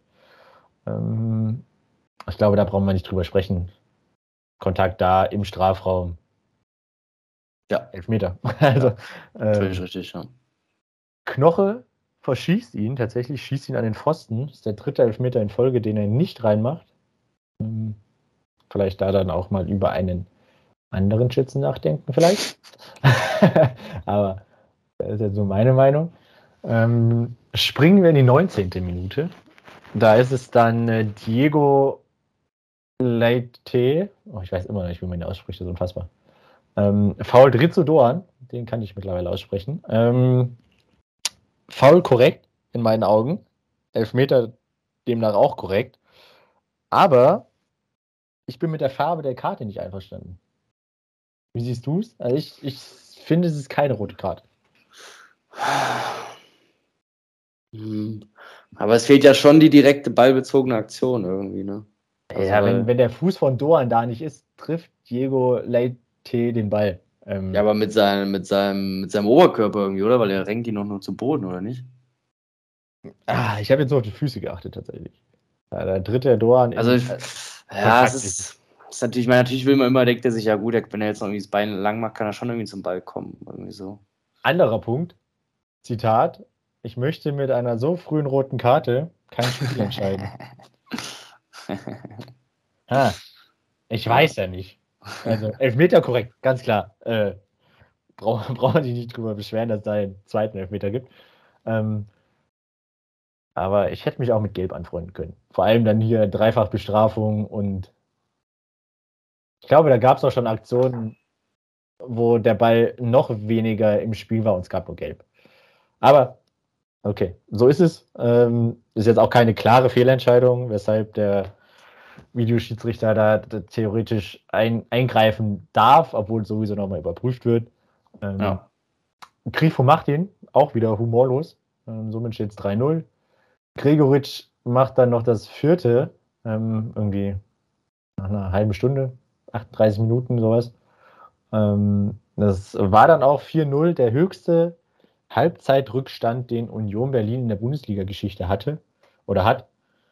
Ich glaube, da brauchen wir nicht drüber sprechen. Kontakt da im Strafraum. Ja. Elfmeter. Also, völlig richtig, ja. Knoche verschießt ihn, tatsächlich schießt ihn an den Pfosten. Das ist der 3. Elfmeter in Folge, den er nicht reinmacht. Vielleicht da dann auch mal über einen anderen Schützen nachdenken, vielleicht. Aber das ist jetzt so meine Meinung. Springen wir in die 19. Minute. Da ist es dann Diego Leite. Ich weiß immer noch nicht, wie man ihn ausspricht, das ist unfassbar. Foul Rizzo Doan, den kann ich mittlerweile aussprechen. Foul korrekt, in meinen Augen. Elfmeter demnach auch korrekt. Aber ich bin mit der Farbe der Karte nicht einverstanden. Wie siehst du es? Also ich finde, es ist keine rote Karte. Aber es fehlt ja schon die direkte ballbezogene Aktion irgendwie, ne? Also, ja, wenn der Fuß von Doan da nicht ist, trifft Diego Leite den Ball. Ja, aber mit seinem Oberkörper irgendwie, oder? Weil er renkt ihn noch nur zu Boden, oder nicht? Ich habe jetzt nur auf die Füße geachtet, tatsächlich. Ja, der dritte Doan. Also, es ist natürlich, natürlich will man immer, denkt er sich, ja gut, wenn er jetzt noch irgendwie das Bein lang macht, kann er schon irgendwie zum Ball kommen. Irgendwie so. Anderer Punkt. Zitat: Ich möchte mit einer so frühen roten Karte kein Spiel entscheiden. Ich weiß ja nicht. Also, Elfmeter korrekt, ganz klar. Braucht man sich nicht drüber beschweren, dass es da einen zweiten Elfmeter gibt. Aber ich hätte mich auch mit Gelb anfreunden können. Vor allem dann hier Dreifachbestrafung und ich glaube, da gab es auch schon Aktionen, wo der Ball noch weniger im Spiel war und es gab nur Gelb. Aber okay, so ist es. Ist jetzt auch keine klare Fehlentscheidung, weshalb der Videoschiedsrichter da theoretisch eingreifen darf, obwohl es sowieso nochmal überprüft wird. Grifo macht ihn, auch wieder humorlos. Somit steht es 3-0. Gregoritsch macht dann noch das 4. Irgendwie nach einer halben Stunde, 38 Minuten, sowas. Das war dann auch 4-0, der höchste Halbzeitrückstand, den Union Berlin in der Bundesliga-Geschichte hatte oder hat.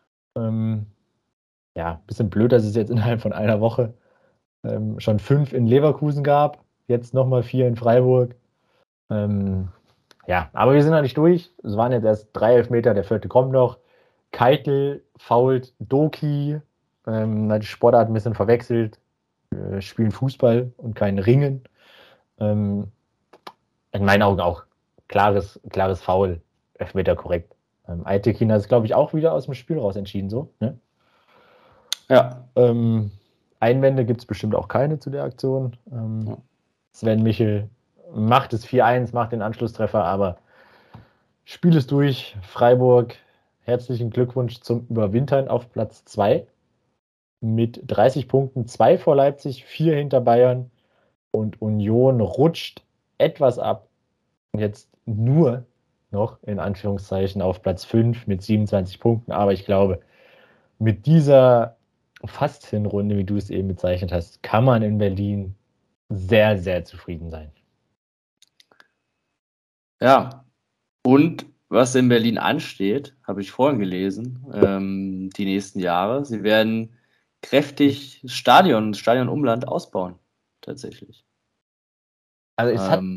Bisschen blöd, dass es jetzt innerhalb von einer Woche schon 5 in Leverkusen gab, jetzt nochmal 4 in Freiburg. Aber wir sind noch nicht durch. Es waren jetzt erst 3 Elfmeter, der 4. kommt noch. Keitel foult Doki, hat die Sportart ein bisschen verwechselt. Wir spielen Fußball und kein Ringen. In meinen Augen auch klares Foul, Elfmeter korrekt. Aytekin hat es, glaube ich, auch wieder aus dem Spiel raus entschieden, so. Ne? Ja. Einwände gibt es bestimmt auch keine zu der Aktion. Ja. Sven Michel macht es 4-1, macht den Anschlusstreffer, aber Spiel ist durch. Freiburg, herzlichen Glückwunsch zum Überwintern auf Platz 2 mit 30 Punkten, 2 vor Leipzig, 4 hinter Bayern und Union rutscht etwas ab. Jetzt nur noch in Anführungszeichen auf Platz 5 mit 27 Punkten, aber ich glaube, mit dieser Fast-Hinrunde, wie du es eben bezeichnet hast, kann man in Berlin sehr, sehr zufrieden sein. Ja, und was in Berlin ansteht, habe ich vorhin gelesen, die nächsten Jahre. Sie werden kräftig das Stadionumland ausbauen, tatsächlich. Also es hat,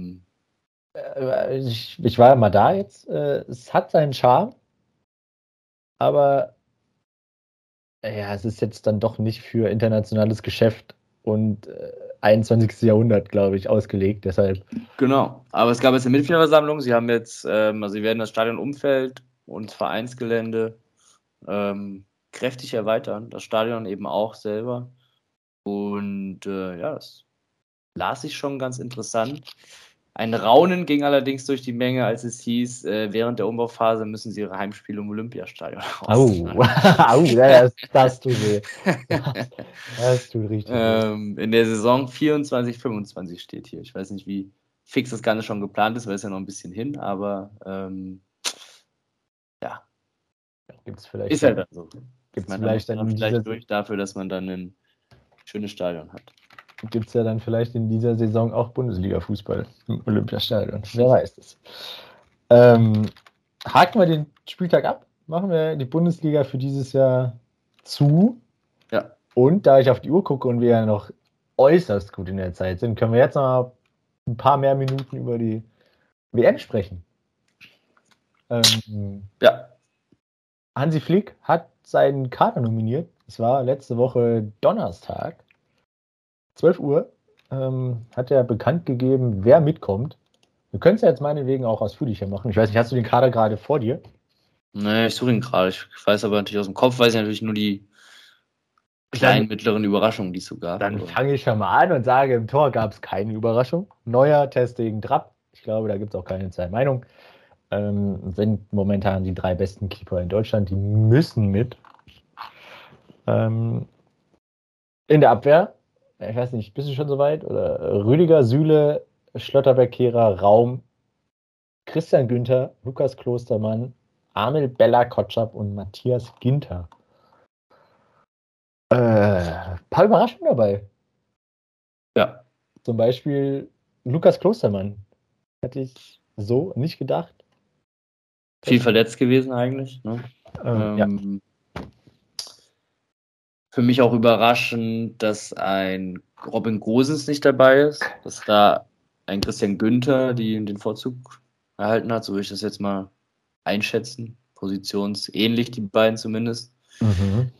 ich war ja mal da jetzt, es hat seinen Charme, aber ja, es ist jetzt dann doch nicht für internationales Geschäft und 21. Jahrhundert, glaube ich, ausgelegt. Deshalb. Genau, aber es gab jetzt eine Mitgliederversammlung. Sie haben jetzt, also sie werden das Stadionumfeld und das Vereinsgelände kräftig erweitern. Das Stadion eben auch selber. Und ja, das las ich schon ganz interessant. Ein Raunen ging allerdings durch die Menge, als es hieß, während der Umbauphase müssen sie ihre Heimspiele im Olympiastadion austragen. Das tut weh. Das tut richtig weh. In der Saison 24/25 steht hier. Ich weiß nicht, wie fix das Ganze schon geplant ist, weil es ja noch ein bisschen hin, aber ja. Gibt's vielleicht ist halt dann so. Gibt es vielleicht dann vielleicht durch dafür, dass man dann ein schönes Stadion hat. Gibt es ja dann vielleicht in dieser Saison auch Bundesliga-Fußball im Olympiastadion. Wer weiß es. Haken wir den Spieltag ab, machen wir die Bundesliga für dieses Jahr zu. Ja. Und da ich auf die Uhr gucke und wir ja noch äußerst gut in der Zeit sind, können wir jetzt noch ein paar mehr Minuten über die WM sprechen. Ja. Hansi Flick hat seinen Kader nominiert. Es war letzte Woche Donnerstag. 12 Uhr hat er bekannt gegeben, wer mitkommt. Wir können es ja jetzt meinetwegen auch ausführlicher machen. Ich weiß nicht, hast du den Kader gerade vor dir? Nee, ich suche ihn gerade. Ich weiß aber natürlich aus dem Kopf, weiß ich natürlich nur die kleinen, mittleren Überraschungen, die es so gab. Dann fange ich schon mal an und sage, im Tor gab es keine Überraschung. Neuer, Testing, Trapp. Ich glaube, da gibt es auch keine zwei Meinungen. Sind momentan die 3 besten Keeper in Deutschland. Die müssen mit. In der Abwehr, ich weiß nicht, bist du schon soweit? Oder Rüdiger, Süle, Schlotterbeck, Kehrer, Raum, Christian Günther, Lukas Klostermann, Amel Bella Kotschap und Matthias Ginter. Paar Überraschungen dabei. Ja. Zum Beispiel Lukas Klostermann. Hätte ich so nicht gedacht. Viel verletzt gewesen eigentlich. Ne? Ja. Für mich auch überraschend, dass ein Robin Gosens nicht dabei ist, dass da ein Christian Günther den Vorzug erhalten hat, so würde ich das jetzt mal einschätzen. Positionsähnlich, die beiden zumindest. Mhm.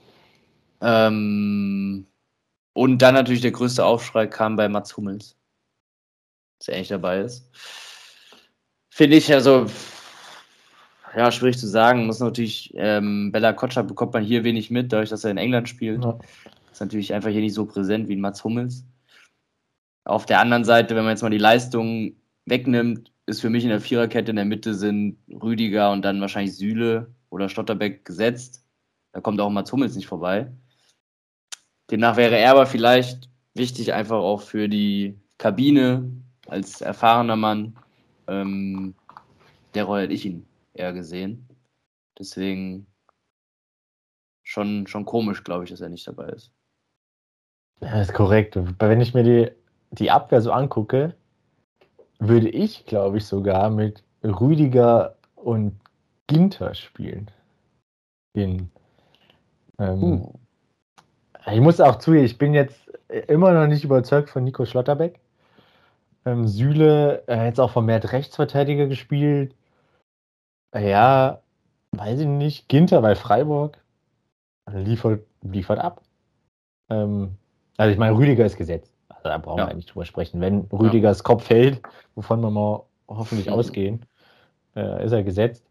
Und dann natürlich der größte Aufschrei kam bei Mats Hummels, dass er eigentlich dabei ist. Finde ich also, ja, schwierig zu sagen. Muss natürlich, Bella Kotschap bekommt man hier wenig mit, dadurch, dass er in England spielt. Ja. Ist natürlich einfach hier nicht so präsent wie ein Mats Hummels. Auf der anderen Seite, wenn man jetzt mal die Leistung wegnimmt, ist für mich in der Viererkette in der Mitte sind Rüdiger und dann wahrscheinlich Süle oder Stotterbeck gesetzt. Da kommt auch Mats Hummels nicht vorbei. Demnach wäre er aber vielleicht wichtig, einfach auch für die Kabine als erfahrener Mann. Der Rolle hätte ich ihn eher gesehen. Deswegen schon komisch, glaube ich, dass er nicht dabei ist. Ja, das ist korrekt. Wenn ich mir die Abwehr so angucke, würde ich, glaube ich, sogar mit Rüdiger und Ginter spielen. Ich muss auch zugeben, ich bin jetzt immer noch nicht überzeugt von Nico Schlotterbeck. Süle jetzt auch vermehrt Rechtsverteidiger gespielt. Ja, weiß ich nicht. Ginter bei Freiburg liefert ab. Also ich meine, Rüdiger ist gesetzt. Da brauchen wir Ja. eigentlich drüber sprechen. Wenn Rüdigers Kopf hält, wovon wir mal hoffentlich ausgehen, ist er gesetzt.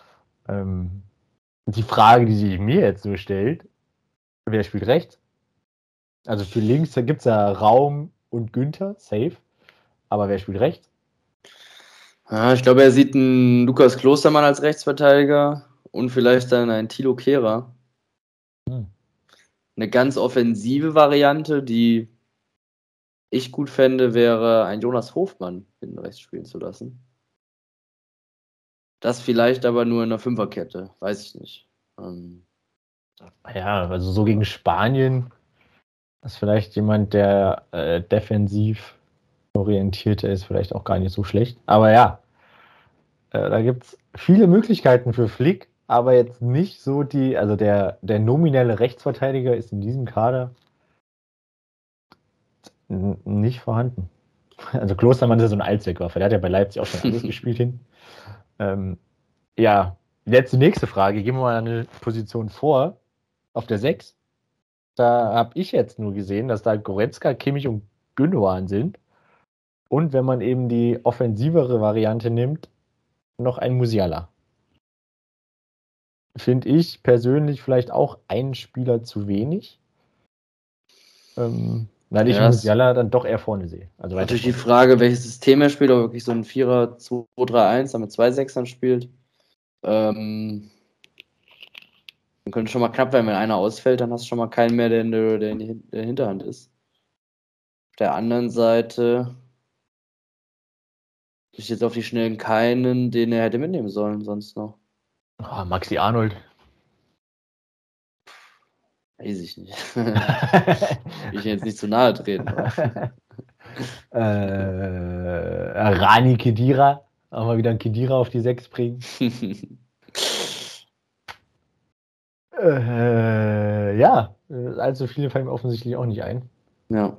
Die Frage, die sich mir jetzt so stellt, wer spielt rechts? Also für links gibt es ja Raum und Günther, safe. Aber wer spielt rechts? Ja, ich glaube, er sieht einen Lukas Klostermann als Rechtsverteidiger und vielleicht dann einen Thilo Kehrer. Eine ganz offensive Variante, die ich gut fände, wäre ein Jonas Hofmann hinten rechts spielen zu lassen. Das vielleicht aber nur in einer Fünferkette, weiß ich nicht. Ja, also so gegen Spanien ist vielleicht jemand, der defensiv orientierter ist, vielleicht auch gar nicht so schlecht. Aber ja, da gibt es viele Möglichkeiten für Flick, aber jetzt nicht so also der nominelle Rechtsverteidiger ist in diesem Kader nicht vorhanden. Also Klostermann ist ja so ein Allzweckwaffe, der hat ja bei Leipzig auch schon alles gespielt hin. Ja, jetzt die nächste Frage, gehen wir mal eine Position vor, auf der 6. Da habe ich jetzt nur gesehen, dass da Goretzka, Kimmich und Gündogan sind. Und wenn man eben die offensivere Variante nimmt, noch ein Musiala. Finde ich persönlich vielleicht auch einen Spieler zu wenig. Weil ich Musiala dann doch eher vorne sehe. Also natürlich die Frage, welches System er spielt, ob er wirklich so ein 4-2-3-1 mit 2 Sechsern spielt. Dann könnte schon mal knapp werden, wenn einer ausfällt, dann hast du schon mal keinen mehr, der in der Hinterhand ist. Auf der anderen Seite ich jetzt auf die Schnellen keinen, den er hätte mitnehmen sollen, sonst noch. Maxi Arnold. Weiß ich nicht. Will ich jetzt nicht zu nahe treten. Rani Khedira. Auch mal wieder ein Khedira auf die 6 bringen. Ja, allzu viele fallen mir offensichtlich auch nicht ein. Ja.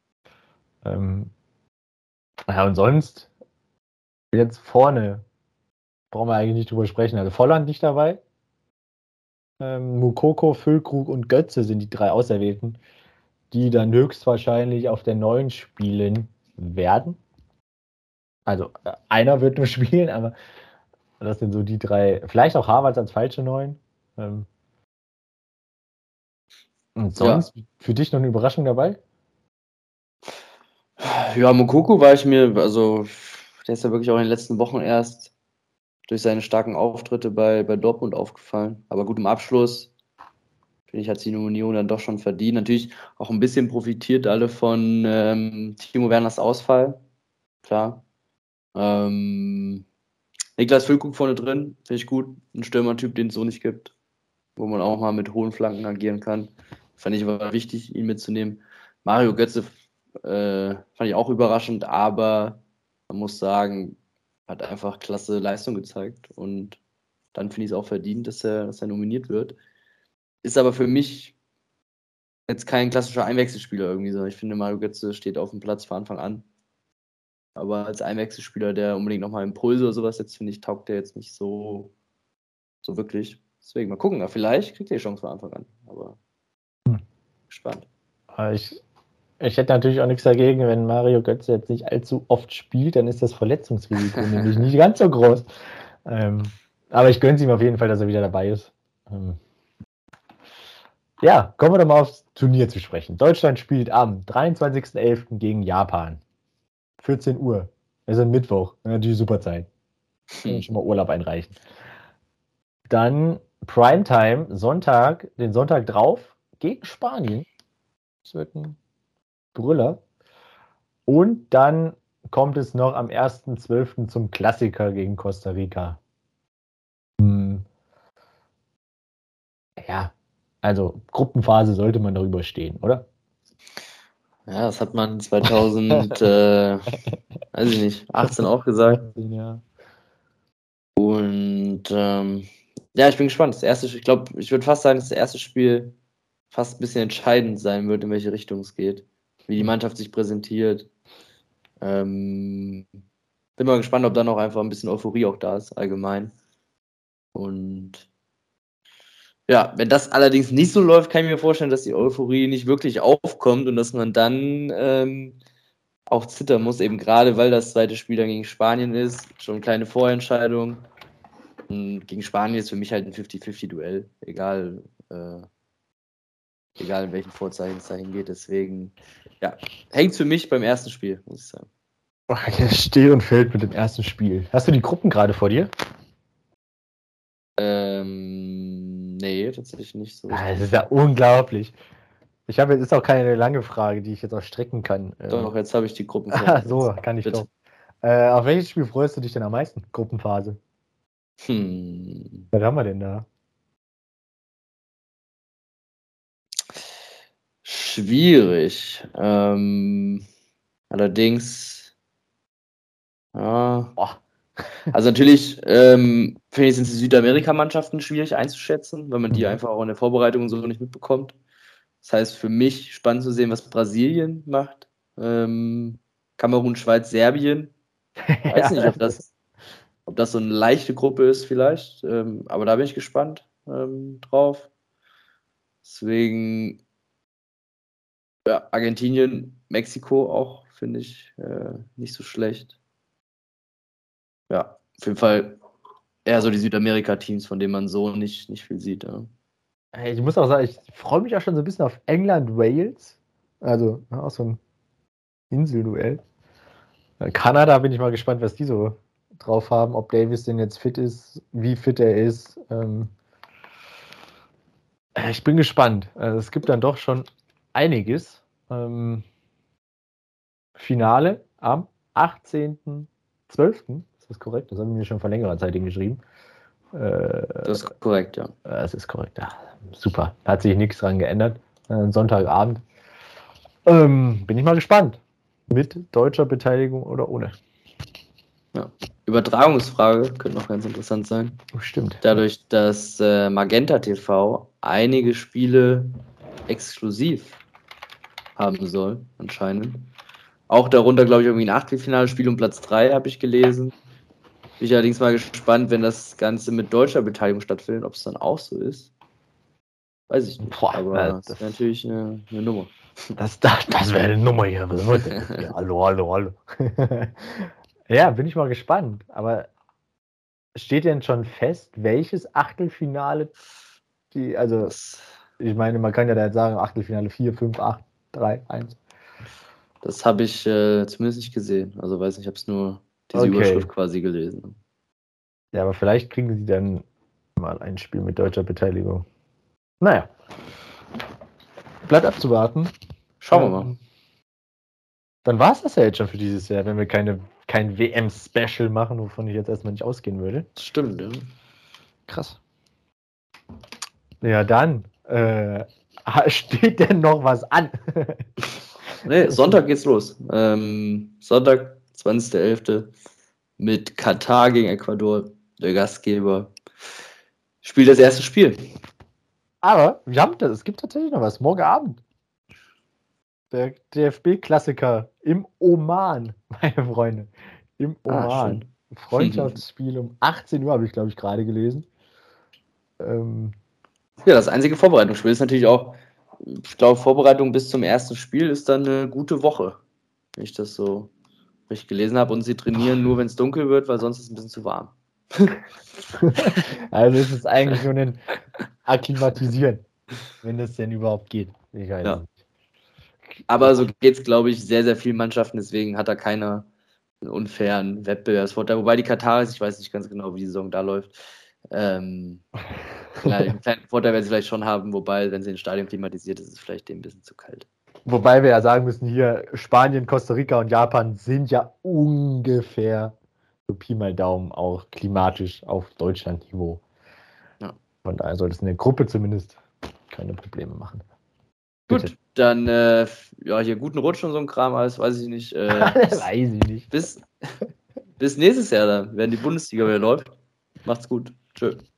Ja, und sonst, jetzt vorne, brauchen wir eigentlich nicht drüber sprechen. Also Volland nicht dabei. Mukoko, Füllkrug und Götze sind die 3 Auserwählten, die dann höchstwahrscheinlich auf der 9 spielen werden. Also einer wird nur spielen, aber das sind so die 3. Vielleicht auch Havertz als falsche 9. Und sonst für dich noch eine Überraschung dabei? Ja, Mukoko der ist ja wirklich auch in den letzten Wochen erst durch seine starken Auftritte bei Dortmund aufgefallen. Aber gut, im Abschluss, finde ich, hat die Nominierung dann doch schon verdient. Natürlich auch ein bisschen profitiert alle von Timo Werners Ausfall. Klar. Niklas Füllkrug vorne drin, finde ich gut. Ein Stürmertyp, den es so nicht gibt. Wo man auch mal mit hohen Flanken agieren kann. Fand ich aber wichtig, ihn mitzunehmen. Mario Götze fand ich auch überraschend, aber man muss sagen, hat einfach klasse Leistung gezeigt und dann finde ich es auch verdient, dass er nominiert wird. Ist aber für mich jetzt kein klassischer Einwechselspieler irgendwie so. Ich finde, Mario Götze steht auf dem Platz von Anfang an. Aber als Einwechselspieler, der unbedingt nochmal Impulse oder sowas jetzt, finde ich, taugt der jetzt nicht so wirklich. Deswegen mal gucken, vielleicht kriegt er die Chance von Anfang an. Aber gespannt. Ich hätte natürlich auch nichts dagegen, wenn Mario Götze jetzt nicht allzu oft spielt, dann ist das Verletzungsrisiko nämlich nicht ganz so groß. Aber ich gönne es ihm auf jeden Fall, dass er wieder dabei ist. Ja, kommen wir doch mal aufs Turnier zu sprechen. Deutschland spielt am 23.11. gegen Japan. 14 Uhr. Also Mittwoch. Natürlich super Zeit. Schon mal Urlaub einreichen. Dann Primetime, Sonntag, den Sonntag drauf, gegen Spanien. Das wird ein Brüller. Und dann kommt es noch am 1.12. zum Klassiker gegen Costa Rica. Ja, also Gruppenphase sollte man darüber stehen, oder? Ja, das hat man 2000, weiß ich nicht, 18 auch gesagt. Ja. Und ja, ich bin gespannt. Ich glaube, ich würde fast sagen, dass das erste Spiel fast ein bisschen entscheidend sein wird, in welche Richtung es geht. Wie die Mannschaft sich präsentiert. Bin mal gespannt, ob dann auch einfach ein bisschen Euphorie auch da ist, allgemein. Und Ja, wenn das allerdings nicht so läuft, kann ich mir vorstellen, dass die Euphorie nicht wirklich aufkommt und dass man dann auch zittern muss, eben gerade weil das zweite Spiel dann gegen Spanien ist, schon eine kleine Vorentscheidung. Und gegen Spanien ist für mich halt ein 50-50-Duell, egal in welchen Vorzeichen es dahin geht. Deswegen, ja, hängt für mich beim ersten Spiel, muss ich sagen. Das steht und fällt mit dem ersten Spiel. Hast du die Gruppen gerade vor dir? Nee, tatsächlich nicht so. Das ist ja unglaublich. Ist auch keine lange Frage, die ich jetzt auch strecken kann. Doch, jetzt habe ich die Gruppen vor mir. So, kann ich Bitte. doch. Auf welches Spiel freust du dich denn am meisten? Gruppenphase. Was haben wir denn da? Schwierig. Allerdings, ja. Also natürlich finde ich, sind die Südamerika-Mannschaften schwierig einzuschätzen, weil man die einfach auch in der Vorbereitung so nicht mitbekommt. Das heißt, für mich spannend zu sehen, was Brasilien macht. Kamerun, Schweiz, Serbien. Weiß nicht, ob das so eine leichte Gruppe ist vielleicht. Aber da bin ich gespannt drauf. Deswegen, ja, Argentinien, Mexiko auch, finde ich nicht so schlecht. Ja, auf jeden Fall eher so die Südamerika-Teams, von denen man so nicht viel sieht. Ja. Ich muss auch sagen, ich freue mich auch schon so ein bisschen auf England-Wales. Also auch so ein Inselduell. Kanada bin ich mal gespannt, was die so drauf haben, ob Davis denn jetzt fit ist, wie fit er ist. Ich bin gespannt. Es gibt dann doch schon einiges. Finale am 18.12. Ist das korrekt? Das haben wir mir schon vor längerer Zeit hingeschrieben. Das ist korrekt, ja. Das ist korrekt, ja. Super. Da hat sich nichts dran geändert. Sonntagabend. Bin ich mal gespannt. Mit deutscher Beteiligung oder ohne. Ja. Übertragungsfrage könnte noch ganz interessant sein. Oh, stimmt. Dadurch, dass Magenta TV einige Spiele exklusiv haben soll, anscheinend. Auch darunter, glaube ich, irgendwie ein Achtelfinale-Spiel um Platz 3 habe ich gelesen. Bin ich allerdings mal gespannt, wenn das Ganze mit deutscher Beteiligung stattfindet, ob es dann auch so ist. Weiß ich nicht. Aber das wäre natürlich eine Nummer. Das wäre eine Nummer hier. Ja, hallo. Ja, bin ich mal gespannt. Aber steht denn schon fest, welches Achtelfinale ich meine, man kann ja da jetzt sagen, Achtelfinale 4, 5, 8, 3, 1. Das habe ich zumindest nicht gesehen. Also weiß nicht, ich habe es nur diese Überschrift quasi gelesen. Ja, aber vielleicht kriegen sie dann mal ein Spiel mit deutscher Beteiligung. Naja. Bleibt abzuwarten. Schauen wir mal. Dann war es das ja jetzt schon für dieses Jahr, wenn wir kein WM-Special machen, wovon ich jetzt erstmal nicht ausgehen würde. Stimmt, ja. Krass. Ja, dann steht denn noch was an? Nee, Sonntag geht's los. Sonntag, 20.11. mit Katar gegen Ecuador, der Gastgeber. Spielt das erste Spiel. Aber es gibt tatsächlich noch was. Morgen Abend. Der DFB-Klassiker im Oman, meine Freunde. Im Oman. Freundschaftsspiel um 18 Uhr, habe ich, glaube ich, gerade gelesen. Ja, das einzige Vorbereitungsspiel ist natürlich auch, ich glaube, Vorbereitung bis zum ersten Spiel ist dann eine gute Woche, wenn ich das so richtig gelesen habe. Und sie trainieren nur, wenn es dunkel wird, weil sonst ist es ein bisschen zu warm. Also ist es eigentlich nur ein Akklimatisieren, wenn das denn überhaupt geht. Ich weiß nicht. Aber so geht es, glaube ich, sehr, sehr vielen Mannschaften. Deswegen hat da keiner einen unfairen Wettbewerbsvorteil. Wobei die Kataris, ich weiß nicht ganz genau, wie die Saison da läuft, einen kleinen Vorteil werden sie vielleicht schon haben. Wobei, wenn sie ein Stadion klimatisiert, ist es vielleicht dem ein bisschen zu kalt. Wobei wir ja sagen müssen, hier Spanien, Costa Rica und Japan sind ja ungefähr so Pi mal Daumen auch klimatisch auf Deutschland-Niveau. Ja. Von daher sollte es in der Gruppe zumindest keine Probleme machen. Bitte. Gut, dann hier guten Rutsch und so ein Kram, alles weiß ich nicht. Weiß ich nicht. Bis nächstes Jahr dann, wenn die Bundesliga wieder läuft. Macht's gut. Tschö.